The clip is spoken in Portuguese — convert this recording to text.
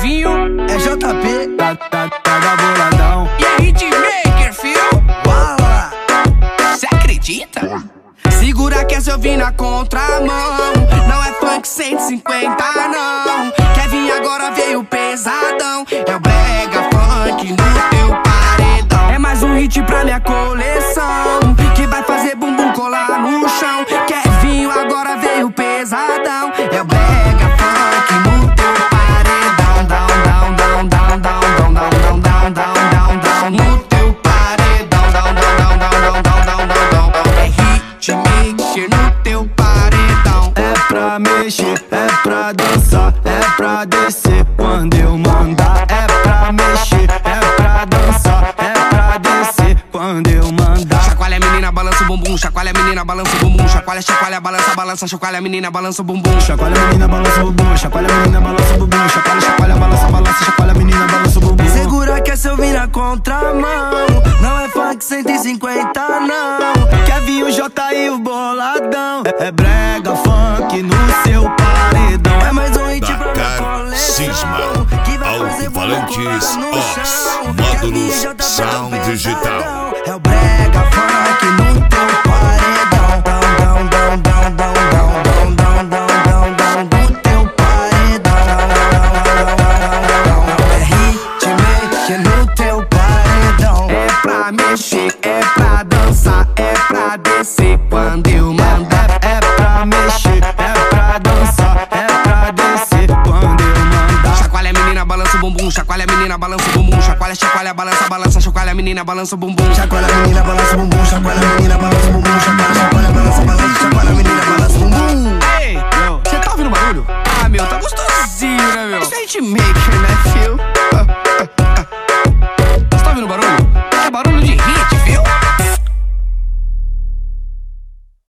Kevinho, é JP, tá boladão. e é Hitmaker, fio. Fala! Cê acredita? Segura que essa eu vim na contramão. Não é funk 150 não. Kevin agora veio pesadão. É o brega funk no teu paredão. É mais um hit pra minha coleção, que vai fazer bumbum colar no chão. Kevinho agora veio pesadão. É o brega funk no teu paredão. Down, down, down, down, down, down, down, down, down, down, down, no teu paredão. Down, down, down, down, down, down, down, down. É Hitmaker no teu paredão. É pra mexer, é pra dançar, é pra descer quando eu mandar. É pra mexer, é pra dançar, é pra descer quando eu mandar. Chacoalha a menina, balança o bumbum. Chacoalha a menina, balança o bumbum. Chacoalha, chacoalha, balança, balança. Chacoalha a menina, balança o bumbum. Chacoalha a menina, balança o bumbum. Chacoalha a menina, balança o bumbum. Chacoalha, chacoalha, balança, balança. Chacoalha a menina, balança o bumbum. Segura que essa eu vim na contramão. Não é funk 150 não. Kevinho, J e o boladão. É brega funk no seu paredão. É mais um hit pra minha coleção, Cisma, que vai fazer alto-falantes, bumbum colar no Ox, chão. módulos, Kevinho, JP sound no digital. pesadão. É o brega funk no teu paredão. Down, down, down, down, down, down, down, down, down, down, no teu paredão. É Hitmaker no teu paredão. É pra mexer, é pra dançar, é pra descer quando eu mandar. É pra mexer, é pra dançar, é pra descer quando eu mandar. Chacoalha a menina, balança o bumbum. Chacoalha a menina, balança o bumbum. Chacoalha, chacoalha, balança, balança. Chacoalha a menina, balança o bumbum. Chacoalha a menina, balança o bumbum. Chacoalha a menina, balança o bumbum. Chacoalha, chacoalha, balança, balança. Chacoalha a menina, balança o bumbum. Ei, cê tá ouvindo barulho? Ah, meu, tá gostosinho, né, meu? Isso é Hitmaker, né, fio?